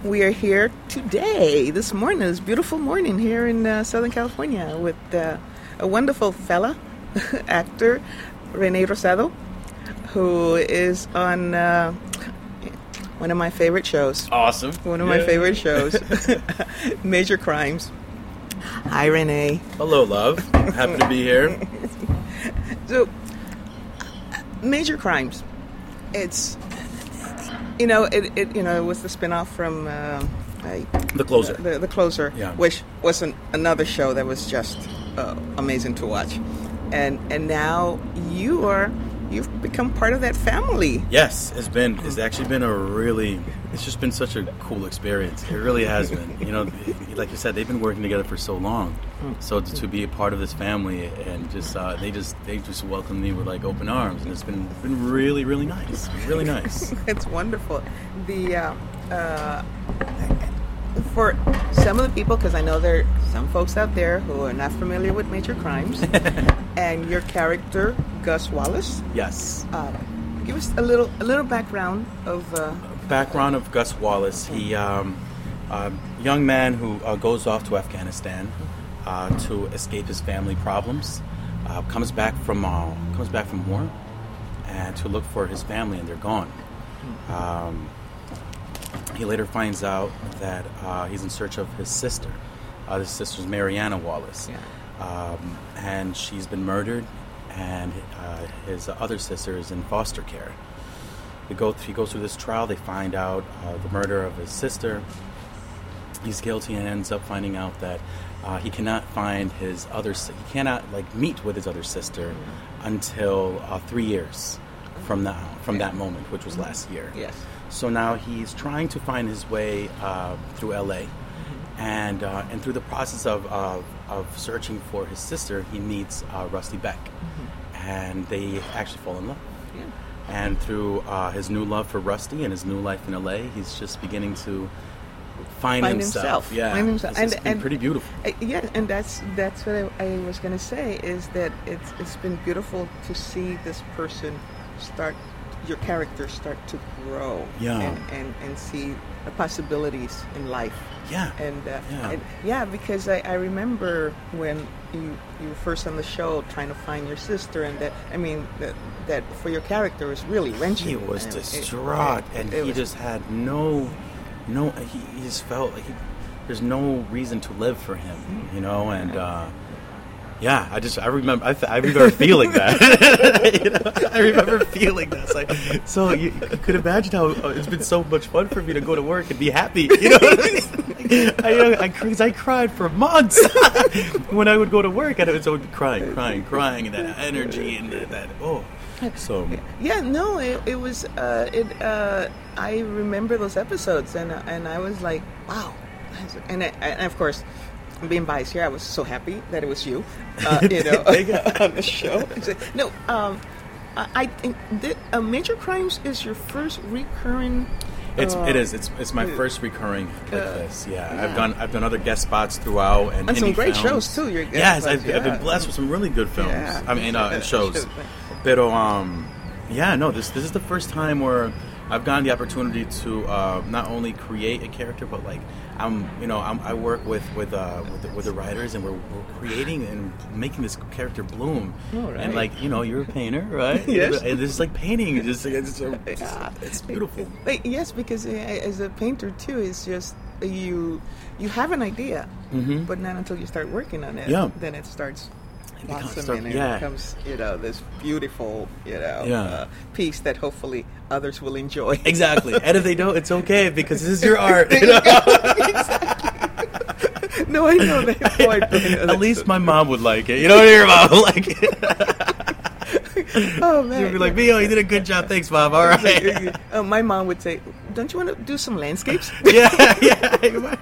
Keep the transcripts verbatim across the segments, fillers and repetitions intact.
we are here today, this morning, this beautiful morning here in uh, Southern California with uh, a wonderful fella, actor, Rene Rosado, who is on uh, one of my favorite shows. Awesome. One of yeah. my favorite shows, Major Crimes. Hi, Rene. Hello, love. Happy to be here. So, Major Crimes. It's, you know, it, it you know it was the spinoff from uh, I, The Closer. The, the Closer, yeah. which was an, another show that was just uh, amazing to watch, and and now you are you've become part of that family. Yes, it's been it's actually been a really it's just been such a cool experience. It really has been. You know, like you said, they've been working together for so long. So to, to be a part of this family and just uh, they just they just welcomed me with like open arms, and it's been been really really nice, really nice. It's wonderful. The uh, uh, for some of the people, because I know there are some folks out there who are not familiar with Major Crimes, and your character Gus Wallace. Yes. Uh, give us a little a little background of. Uh, background of Gus Wallace. He um, a young man who uh, goes off to Afghanistan. Uh, to escape his family problems, uh, comes back from uh, comes back from war, and to look for his family, and they're gone. Um, he later finds out that uh, he's in search of his sister. Uh, his sister's Mariana Wallace, yeah. um, and she's been murdered, and uh, his other sister is in foster care. They go th- he goes through this trial. They find out uh, the murder of his sister. He's guilty and ends up finding out that uh, he cannot find his other. Si- he cannot like meet with his other sister mm-hmm. until uh, three years from that from yeah. that moment, which was last year. Yes. So now he's trying to find his way uh, through L A, mm-hmm. and uh, and through the process of, of of searching for his sister, he meets uh, Rusty Beck, mm-hmm. and they actually fall in love. Yeah. And through uh, his new love for Rusty and his new life in L A, he's just beginning to. Find, find himself. himself. Yeah, find himself. It's, and, it's been and, pretty beautiful. Uh, yeah, and that's that's what I, I was going to say is that it's it's been beautiful to see this person start, your character start to grow. Yeah. And, and, and see the possibilities in life. Yeah. And uh, yeah. And, yeah, because I, I remember when you you were first on the show trying to find your sister, and that I mean that that for your character was really wrenching. He was and distraught, it, it, and it he was, just had no. No, he, he just felt like he, there's no reason to live for him, you know, and uh, yeah, I just I remember I, I remember feeling that. you know, I remember feeling that. It's like, so you, you could imagine how uh, it's been so much fun for me to go to work and be happy, you know. I, you know, I, cause I cried for months when I would go to work, and I was always crying, crying, crying, and that energy and that, that oh. So yeah, no, it, it was uh, it. Uh, I remember those episodes, and and I was like, wow, and, I, and of course, being biased here, I was so happy that it was you, uh, you know, on the show. No, um, I think that, uh, Major Crimes is your first recurring. It's uh, it is it's it's my first recurring like uh, this. Yeah. yeah, I've done I've done other guest spots throughout and, and some great films. shows too. Your guest yes, spots, I've, yeah. I've been blessed with some really good films. Yeah. I mean, uh, and shows. Pero um, yeah, no, this this is the first time where I've gotten the opportunity to uh, not only create a character, but like I'm, you know, I'm, I work with with uh, with, the, with the writers, and we're, we're creating and making this character bloom. Oh, right. And like, you know, you're a painter, right? Yes. And this is like painting. It's just, it's, it's, yeah. it's beautiful. Like, yes, because as a painter too, it's just you you have an idea, mm-hmm. but not until you start working on it, yeah. then it starts. Start, and it yeah. becomes, you know, this beautiful, you know, yeah. uh, piece that hopefully others will enjoy. Exactly. And if they don't, it's okay, because this is your art. You know? Exactly. No, I know that point. At least my mom would like it. You know what your mom would like it. Oh, man. She'd be like, Mio, you did a good job. Thanks, Mom. All right. Uh, my mom would say, don't you want to do some landscapes? Yeah, yeah.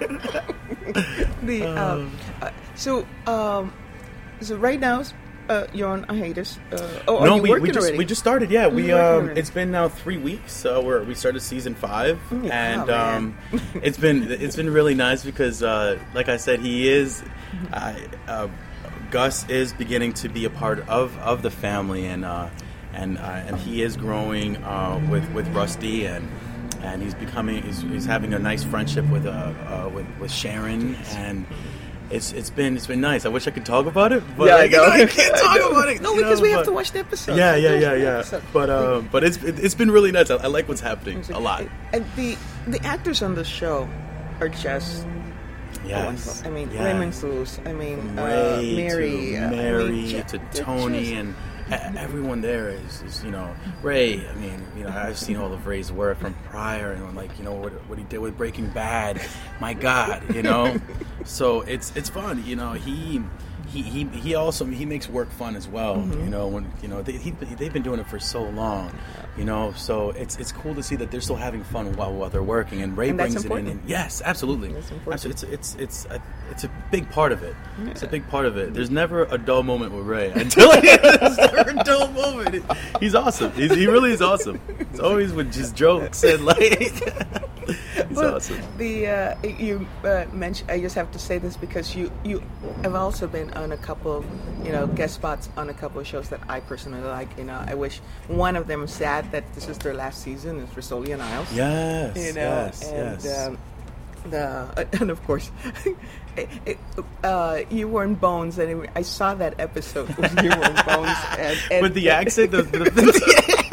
the, um, uh, so, um... So right now, uh, you're on a hiatus. Uh, oh, no, are you we, working we just already? we just started. Yeah, we You're um, it's been now three weeks. Uh, where we started season five, yeah, and oh, um, it's been it's been really nice because, uh, like I said, he is uh, uh, Gus is beginning to be a part of, of the family, and uh, and uh, and he is growing uh, with with Rusty, and and he's becoming he's, he's having a nice friendship with uh, uh with, with Sharon, and it's it's been it's been nice. I wish I could talk about it, but Yeah, I like, know. I can't talk about it. No, you because know, we have but- to watch the episode. Yeah, We yeah, have to yeah, watch the yeah. episode. But um, but it's it, it's been really nice. I, I like what's happening a lot. And the the actors on the show are just Yes. wonderful. I mean, Yeah. Raymond Cruz. I mean, From uh, Ray Mary, to uh, I Mary mean, ju- to they're Tony just- and e- everyone there is, is, you know, Ray. I mean, you know, I've seen all of Ray's work from prior, and like, you know, what, what he did with Breaking Bad. My God, you know. So it's it's fun, you know. He. He, he he also he makes work fun as well. Mm-hmm. You know, when you know they he, they've been doing it for so long. You know, so it's it's cool to see that they're still having fun while while they're working. And Ray And that's brings it in. important. And yes, absolutely. That's important. Absolutely. It's it's it's a, it's a big part of it. It's a big part of it. There's never a dull moment with Ray. Until there's never a dull moment. He's awesome. He's, he really is awesome. It's always with just jokes and like. He's Well, awesome. The uh, you uh, mentioned. I just have to say this because you you have also been on a couple, you know, guest spots on a couple of shows that I personally like. You know, I wish one of them is sad that this is their last season. Is Rizzoli and Isles. Yes. You know, yes. and yes. um, the and of course, it, it, uh, you were in Bones, and it, I saw that episode with you were in Bones, and, and with the accent, the, the, the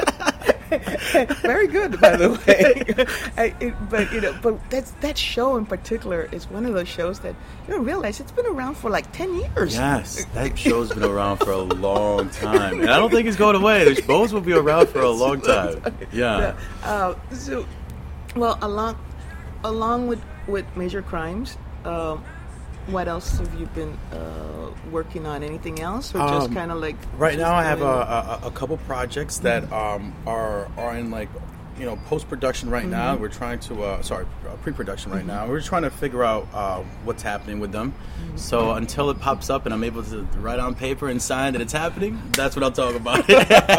very good, by the way. I, it, but you know, but that's that show in particular is one of those shows that you don't realize it's been around for like ten years. Yes, that show's been around for a long time, and I don't think it's going away. The Bones will be around for a long time. Yeah. Uh, so, well, along along with with Major Crimes, um, what else have you been uh, working on? Anything else, or just Um, kind of like Right just now, I have doing- a, a, a couple projects that um, are are in like you know post production right now. We're trying to uh, sorry pre production right now. We're trying to figure out uh, what's happening with them. So until it pops up and I'm able to write on paper and sign that it's happening, that's what I'll talk about.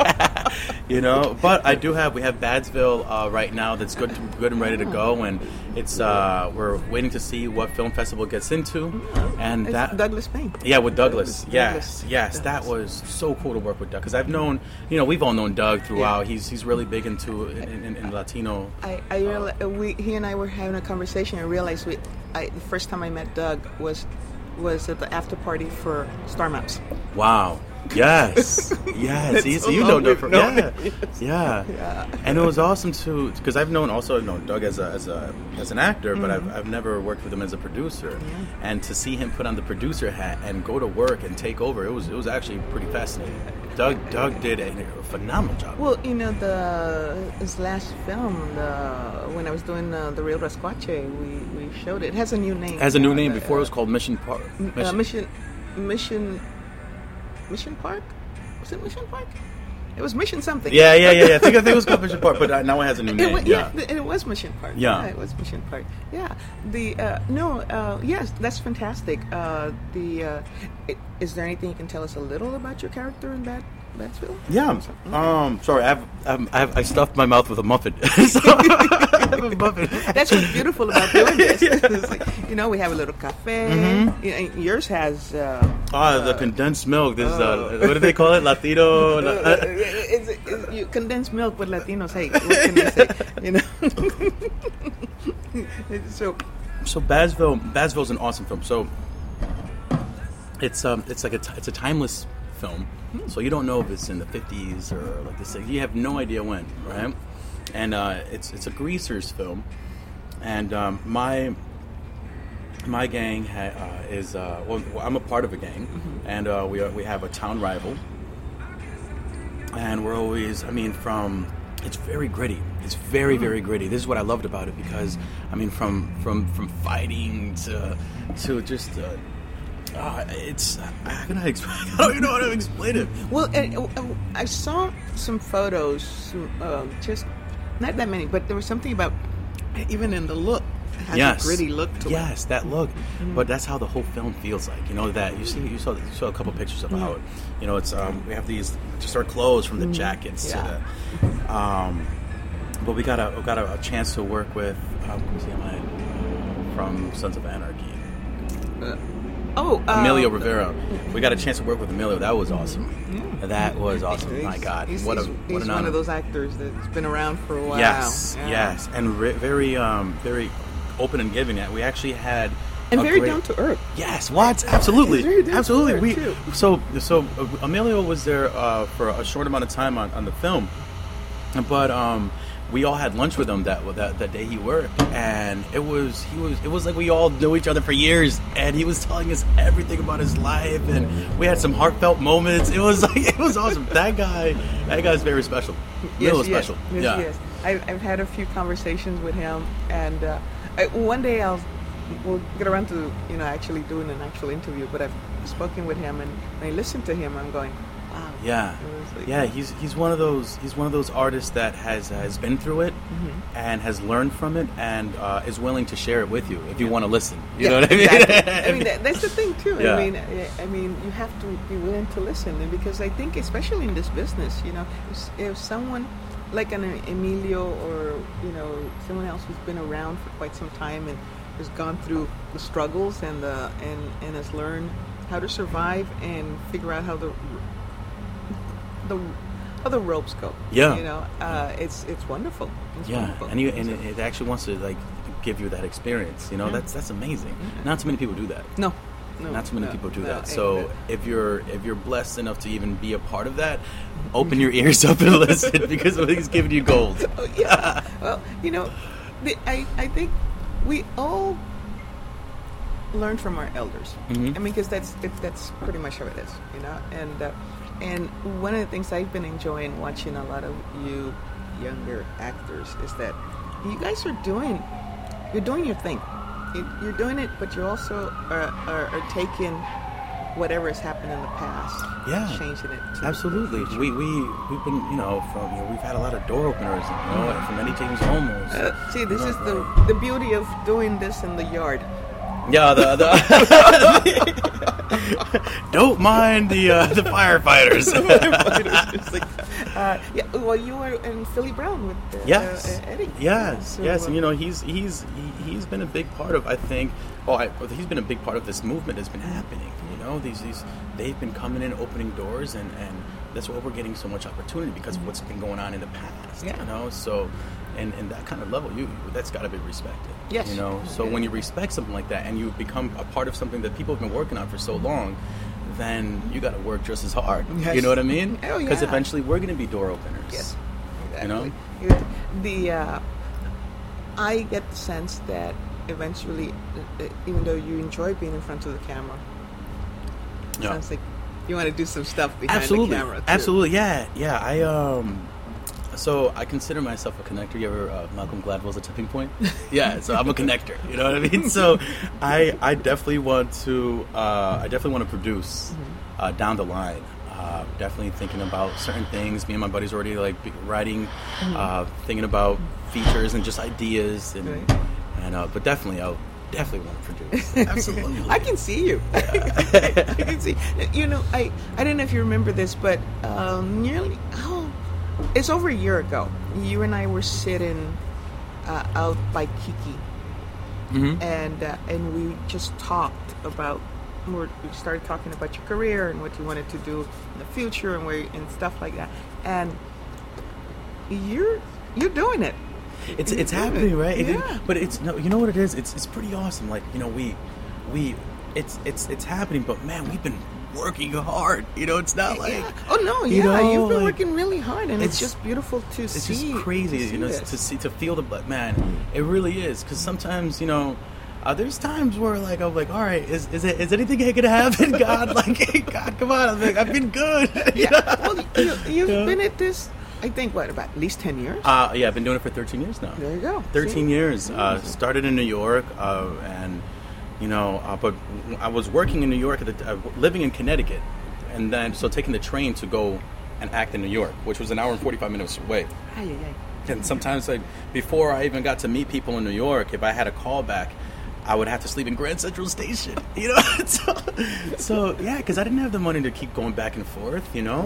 You know, but I do have we have Badsville uh, right now that's good to, good and ready to go, and it's uh, we're waiting to see what film festival it gets into, and It's that Douglas Payne. yeah, with Douglas. Douglas. Yes, Douglas. yes, that was so cool to work with Doug because I've known, you know, we've all known Doug throughout. Yeah. He's he's really big into in, in, in Latino. I, I reali- uh, we he and I were having a conversation and realized we I, the first time I met Doug was was at the after party for Star Maps. Wow. Yes, yes. That's He's, so you long know Doug we've from known yeah, him. Yes. yeah, Yeah. And it was awesome too because I've known also I've known Doug as a as a as an actor, but Mm-hmm. I've I've never worked with him as a producer. And to see him put on the producer hat and go to work and take over, it was it was actually pretty fascinating. Doug Doug did a, a phenomenal job. Well, you know, the his last film, the, when I was doing uh, the Real Rasquache, we, we showed it. It has a new name. It has a new now, name. the, Before it was uh, called Mission Park. uh, Mission, Mission, Mission Park. Was it Mission Park? It was Mission something. Yeah, yeah, yeah, yeah. I think I think it was called Mission Park, but uh, now it has a new It name. wa- yeah. yeah, it was Mission Park. Yeah. it was Mission Park. Yeah, the uh, no, uh, yes, that's fantastic. Uh, the uh, i- is there anything you can tell us a little about your character in that Batsville? Yeah. Um. Sorry, I have, um, I have I stuffed my mouth with a muffin. So, I have a muffin. That's what's beautiful about doing this. It's like, you know, we have a little cafe. Mm-hmm. You know, yours has. Uh, Ah, the condensed milk. This is uh, what do they call it? Latino. uh, La- it's, it's, you condensed milk with Latinos. Hey, what can I say? You know. so So Badsville, Badsville's an awesome film. So it's um, it's like a t- it's a timeless film. So you don't know if it's in the fifties or like this. You have no idea when, right? And uh, it's it's a greasers film, and um, my my gang ha- uh, is uh, well, I'm a part of a gang, and uh, we are, we have a town rival, and we're always, I mean, from it's very gritty. It's very very gritty. This is what I loved about it because I mean, from from from fighting to to just. Uh, uh, it's how can I explain? I don't even know how to explain it. well, uh, uh, I saw some photos. Uh, just not that many, but there was something about even in the look. It has Yes, a gritty look to it. yes, that look. But that's how the whole film feels like. You know that you see, you saw, you saw a couple pictures of how, it, you know, it's um, we have these just our clothes from the jackets Yeah. to the, um, but we got a we got a, a chance to work with um, let me see, am I, uh, from Sons of Anarchy. Uh, Oh, um, Emilio Rivera. We got a chance to work with Emilio. That was awesome. Yeah. That was awesome. He's, My God, he's, what a he's, what he's an one honor. of those actors that's been around for a while. Yes, Yeah. yes, and re- very, um, very open and giving. That we actually had and a very great- down to earth. Yes, what? Absolutely, He's very down to absolutely. earth, We too. so so uh, Emilio was there uh, for a short amount of time on, on the film, but um, we all had lunch with him that that that day he worked, and it was he was it was like we all knew each other for years, and he was telling us everything about his life, and we had some heartfelt moments. It was like it was awesome. That guy, that guy's very special. Yes, Real yes, special. Yes, yeah. yes. I've, I've had a few conversations with him, and uh, I, one day I'll we'll get around to you know actually doing an actual interview. But I've spoken with him, and when I listen to him, I'm going, wow. Yeah, It was like- yeah. He's he's one of those he's one of those artists that has has been through it Mm-hmm. and has learned from it and uh, is willing to share it with you if you Yeah. want to listen. You Yeah, know what I mean? exactly. I mean, that, that's the thing too. Yeah. I mean, I, I mean, you have to be willing to listen, and because I think, especially in this business, you know, if, if someone like an Emilio or you know someone else who's been around for quite some time and has gone through the struggles and the and and has learned how to survive and figure out how the the how the ropes go. Yeah. you know, uh, it's it's wonderful. It's Yeah, wonderful. and you, and So- it, it actually wants to like give you that experience. You know, Yeah. that's that's amazing. Yeah. Not too many people do that. no, no, Not too many no, people do no, that. and, So uh, if you're if you're blessed enough to even be a part of that, open your ears up and listen because he's giving you gold. Oh, yeah. Well, you know, the, I, I think we all learn from our elders. Mhm. I mean, because that's it, that's pretty much how it is, you know. And uh, and one of the things I've been enjoying watching a lot of you younger actors is that you guys are doing you're doing your thing. You, you're doing it, but you also are, are, are taking whatever has happened in the past, Yeah. changing it. To Absolutely. the future. We we we've been you know from you know, we've had a lot of door openers you know from Eddie James Olmos. Uh, see, this You know, is the like- the beauty of doing this in the yard. Yeah, the, the don't mind the uh, the firefighters. It's like, uh, yeah, well, you were in Philly Brown with uh, Yes. uh, Eddie. Yes, So, yes, uh, and you know he's he's he, he's been a big part of I think. Oh, I, he's been a big part of this movement that's been happening. You know, these these they've been coming in, opening doors, and, and that's why we're getting so much opportunity because of what's been going on in the past. Yeah. You know, so and, and that kind of level, you that's got to be respected. Yes. You know, so Yeah. when you respect something like that and you become a part of something that people have been working on for so long, then you got to work just as hard. Yes. You know what I mean? Oh, Because yeah. eventually we're going to be door openers. Yes. You know? Exactly. The uh, I get the sense that eventually, uh, uh, even though you enjoy being in front of the camera, it Yeah. sounds like you want to do some stuff behind Absolutely. the camera. Too. Absolutely. Yeah. Yeah. I um. So I consider myself a connector. You ever uh, Malcolm Gladwell's A Tipping Point? Yeah. So I'm a connector. You know what I mean? So I I definitely want to uh, I definitely want to produce uh, down the line. Uh, definitely thinking about certain things. Me and my buddies already like be- writing, uh, thinking about features and just ideas and Right. and uh, but definitely I'll definitely want to produce. Absolutely. I can see you. I can see. You know, I I don't know if you remember this, but um, nearly oh, it's over a year ago. You and I were sitting uh, out by Kiki, Mhm. and uh, and we just talked about. We're, we started talking about your career and what you wanted to do in the future and where and stuff like that. And you're you're doing it. It's You're it's doing happening, it. right? It- Yeah. but it's no, you know what it is? It's it's pretty awesome. Like you know, we we it's it's it's happening. But man, we've been working hard. You know, it's not like Yeah. Oh no, you yeah, know, you've been like, working really hard, and it's, it's- just beautiful to it's see. just crazy. to you see know, this. to see to feel the but man, it really is. Because sometimes you know. Uh, there's times where like I'm like, all right, is is it is anything gonna happen? God, like, hey, God, come on! I'm like, I've been good. You Yeah, know? well, you, you've Yeah. been at this. I think what about at least ten years? Uh, yeah, I've been doing it for thirteen years now. There you go. thirteen See? years. Uh, started in New York, uh, and you know, uh, but I was working in New York, at the, uh, living in Connecticut, and then so taking the train to go and act in New York, which was an hour and forty-five minutes away. Ay, ay, ay. And sometimes, like before I even got to meet people in New York, if I had a callback, I would have to sleep in Grand Central Station. You know, so, so yeah, because I didn't have the money to keep going back and forth. You know,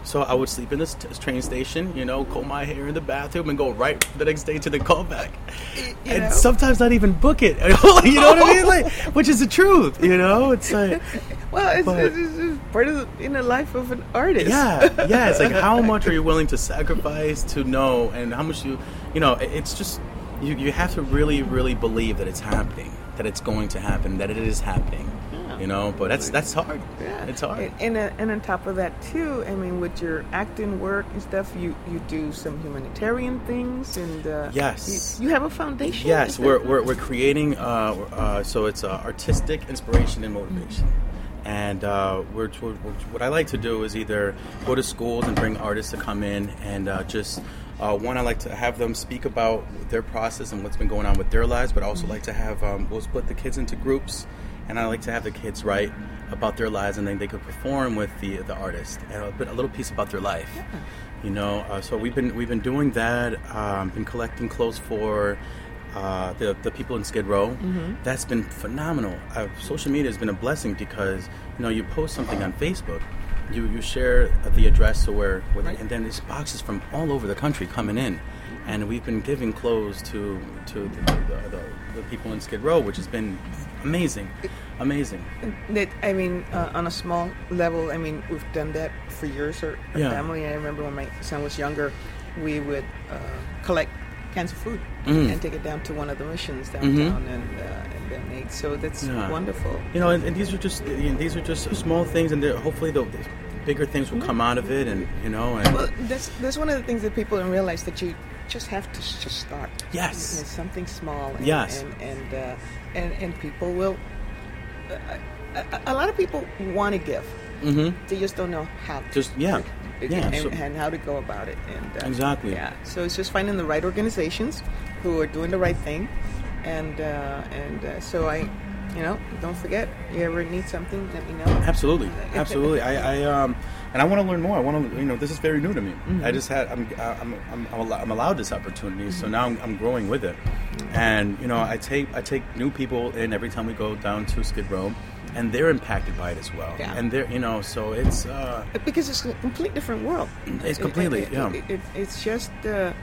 So I would sleep in this t- train station, you know, comb my hair in the bathroom, and go right the next day to the callback. You and know? Sometimes not even book it. You know what I mean? Like, which is the truth, you know? It's like, well, it's, but, it's, it's part of the inner life of an artist. Yeah, yeah. It's like, how much are you willing to sacrifice to know, and how much you, you know, it's just, you, you have to really, really believe that it's happening, that it's going to happen, that it is happening. You know, but that's that's hard. Yeah, it's hard. And, and and on top of that too, I mean, with your acting work and stuff, you, you do some humanitarian things, and uh, yes, you, you have a foundation. Yes, we're, we're we're creating. Uh, uh, so it's uh, artistic inspiration and motivation, mm-hmm. and uh, we're, we're what I like to do is either go to schools and bring artists to come in and uh, just. Uh, one, I like to have them speak about their process and what's been going on with their lives, but I also mm-hmm. like to have um, we'll split the kids into groups. And I like to have the kids write about their lives, and then they could perform with the the artist and a, bit, a little piece about their life. Yeah. You know, uh, so we've been we've been doing that. Um, been collecting clothes for uh, the the people in Skid Row. Mm-hmm. That's been phenomenal. Uh, social media has been a blessing because you know you post something on Facebook, you you share the address to where, where right. and then there's boxes from all over the country coming in, and we've been giving clothes to to the, the, the, the people in Skid Row, which has been amazing, amazing. That I mean, uh, on a small level, I mean, we've done that for years. Our, our yeah. family. I remember when my son was younger, we would uh, collect cans of food mm. and take it down to one of the missions downtown mm-hmm. and uh, and donate. So that's yeah. wonderful. You know, and, and these are just you know, these are just small things, and hopefully the bigger things will mm-hmm. come out of it. And you know, and well, that's that's one of the things that people don't realize, that you just have to just start. Yes, you know, something small. And, yes, and and, uh, and and people will. Uh, a, a lot of people want to give. Mm-hmm. They just don't know how. To. Just yeah, and, yeah, and, so, and how to go about it. And uh, exactly. Yeah. So it's just finding the right organizations who are doing the right thing, and uh, and uh, so I, you know, don't forget. You ever need something, let me know. Absolutely, absolutely. I, I um. And I want to learn more. I want to, you know, this is very new to me. Mm-hmm. I just had, I'm, I'm, I'm, I'm allowed this opportunity, mm-hmm. so now I'm, I'm growing with it. Mm-hmm. And you know, I take, I take new people in every time we go down to Skid Row, and they're impacted by it as well. Yeah. And they're, you know, so it's uh, because it's a complete different world. It's completely, it, it, yeah. It, it, it's just, uh, uh,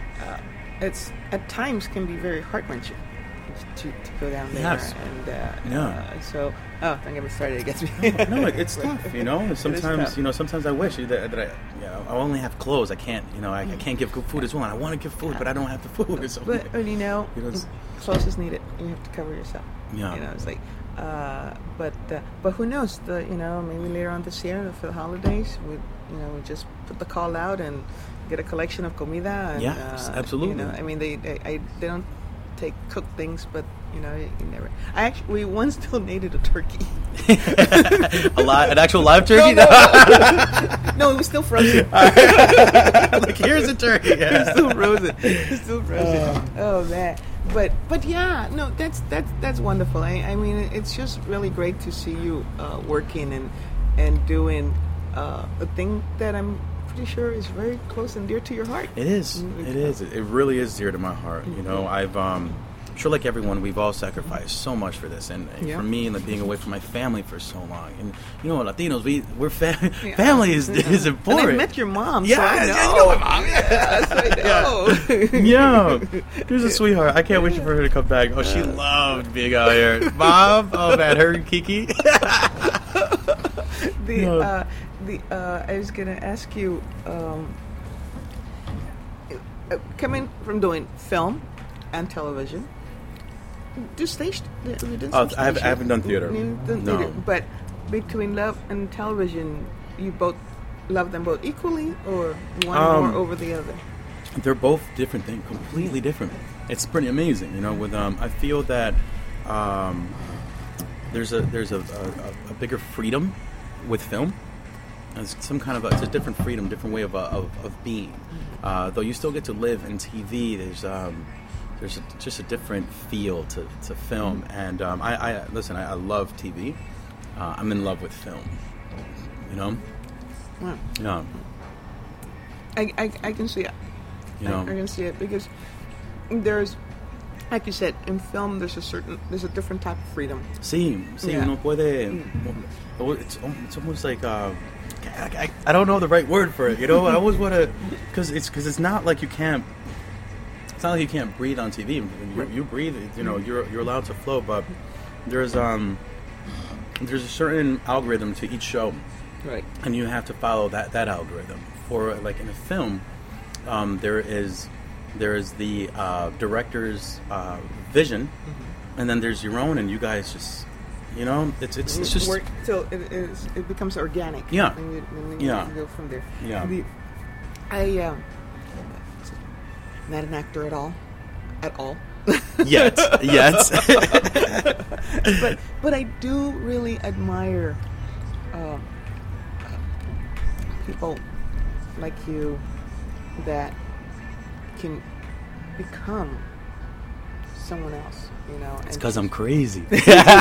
it's at times can be very heart wrenching. To, to go down there, yes. and uh, yeah. uh, so oh, don't get me started. It gets me. no, no, it's tough, you know. Sometimes, you know, sometimes I wish that, that I, you know, I only have clothes. I can't, you know, I, I can't give good food as well. I want to give food, but I don't have the food. So, but, but you know, you know clothes is needed. You have to cover yourself. Yeah, you know, it's like, uh, but uh, but who knows? The you know maybe later on this year for the holidays, we you know we just put the call out and get a collection of comida. And, yeah, uh, absolutely. You know, I mean, they they, I, they don't take cooked things, but you know, you, you never. I actually we once donated a turkey. a live, an actual live turkey? No, no. no, it was still frozen. Like here's a turkey. Yeah. It's still frozen. It's still frozen. Uh. Oh man, but but yeah, no, that's that's that's wonderful. I, I mean, it's just really great to see you uh, working and and doing uh, a thing that I'm pretty sure is very close and dear to your heart. It is. It is. It really is dear to my heart. You know, I've um, sure like everyone, we've all sacrificed so much for this, and yeah. for me, like being away from my family for so long, and you know, Latinos, we we're fa- yeah. family is yeah. is important. And I met your mom. Yeah, so I know. you know my mom. Yes, I know. Yeah, she's a sweetheart. I can't wait for her to come back. Oh, she loved being out here, Mom. Oh man, her and Kiki. the. No. Uh, The, uh, I was going to ask you, um, uh, coming from doing film and television, do stage? You did oh, I, have, I haven't done theater. Done no. theater. But between love and television, you both love them both equally, or one um, more over the other? They're both different things, completely different. It's pretty amazing, you know. With um, I feel that um, there's a there's a, a, a bigger freedom with film. It's some kind of a, it's a different freedom, different way of of, of being. Uh, though you still get to live in T V, there's um, there's a, just a different feel to, to film. And um, I, I listen, I, I love T V. Uh, I'm in love with film. You know. Wow. Yeah. I, I I can see it. You know. I, I can see it because there's, like you said, in film there's a certain there's a different type of freedom. Sí, sí, yeah. uno puede. Mm. It's it's almost like. Uh, I, I, I don't know the right word for it. You know, I always want to, because it's because it's not like you can't. It's not like you can't breathe on T V. You, you breathe, you know, you're you're allowed to flow, but there's um there's a certain algorithm to each show, Right. and you have to follow that that algorithm. For like in a film, um, there is there is the uh, director's uh, vision, mm-hmm. and then there's your own, and you guys just. You know, it's it's, it's just work till it, it's, it becomes organic. Yeah, and you, and then you yeah. go from there. Yeah. The, I um, not an actor at all, at all. Yet, yet. but but I do really admire uh, people like you that can become someone else. You know, it's because I'm crazy. Me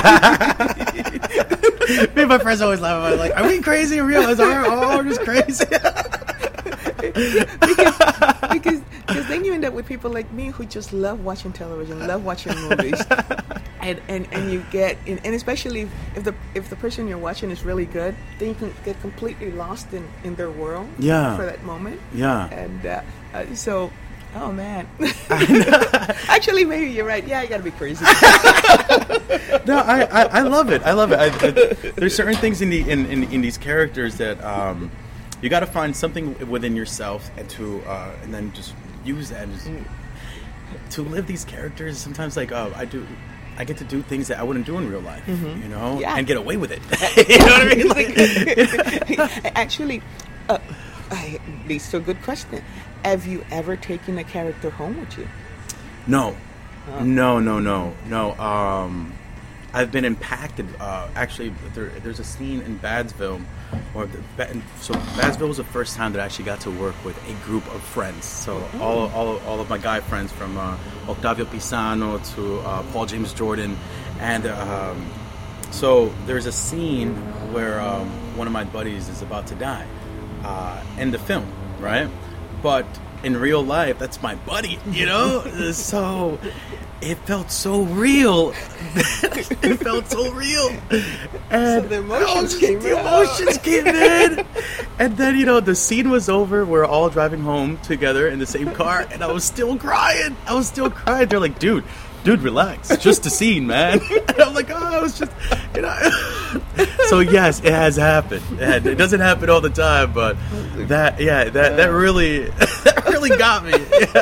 and my friends always laugh about it, like, are we crazy or real? Is our all just crazy? because, because because then you end up with people like me who just love watching television, love watching movies, and, and, and you get and, and especially if, if the if the person you're watching is really good, then you can get completely lost in, in their world. Yeah. For that moment. Yeah. And uh, uh, so. Oh man! Actually, maybe you're right. Yeah, I gotta be crazy. No, I, I, I love it. I love it. I, I, there's certain things in the in, in, in these characters that um, you got to find something within yourself and to uh, and then just use that and just, to live these characters. Sometimes, like uh, I do, I get to do things that I wouldn't do in real life, mm-hmm. you know, yeah. and get away with it. You know what I mean? Like, actually, uh, I, leads to a good question. Have you ever taken a character home with you? No, oh. no, no, no, no. Um, I've been impacted. Uh, actually, there, there's a scene in Badsville, or the, so Badsville was the first time that I actually got to work with a group of friends. So mm-hmm. all, all, all of my guy friends, from uh, Octavio Pisano to uh, Paul James Jordan, and um, so there's a scene where um, one of my buddies is about to die uh, in the film, right? But in real life, that's my buddy, you know? So it felt so real. It felt so real. And so the emotions was, came the out. emotions came in. And then, you know, the scene was over. We're all driving home together in the same car, and I was still crying. I was still crying. They're like, dude, dude, relax. It's just a scene, man. And I'm like, oh, I was just, you know. So yes, it has happened. And it doesn't happen all the time, but that, yeah, that that really, that really got me.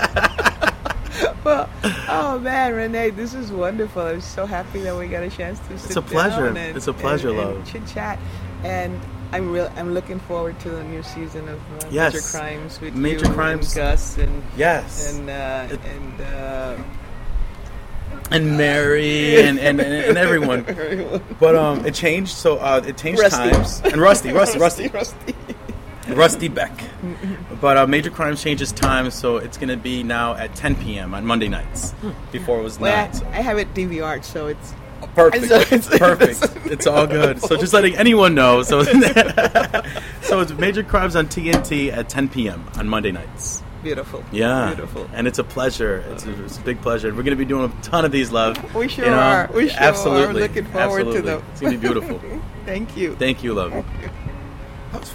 Well, oh man, Renee, this is wonderful. I'm so happy that we got a chance to sit It's a pleasure. down and, it's a pleasure, and, love. And chit chat, and I'm real. I'm looking forward to the new season of uh, yes. Major Crimes with Major you Crimes. and Gus and yes, and uh, it, and. Uh, and Mary and, and, and, and everyone. everyone. But um, it changed. So uh, it changed Rusty. times. And Rusty, Rusty, Rusty, Rusty, Rusty Beck. But uh, Major Crimes changes time, so it's going to be now at ten p.m. on Monday nights. Before it was well, nine. I, So. I have it D V R'd, so it's Perfect. So it's, Perfect. It's all good. So just letting anyone know. So, so it's Major Crimes on T N T at ten p.m. on Monday nights. Beautiful. Yeah. Beautiful. And it's a pleasure. It's a, it's a big pleasure. We're going to be doing a ton of these, love. We sure you know? are. We sure Absolutely. are. Looking forward Absolutely. to them. It's going to be beautiful. Thank you. Thank you, love.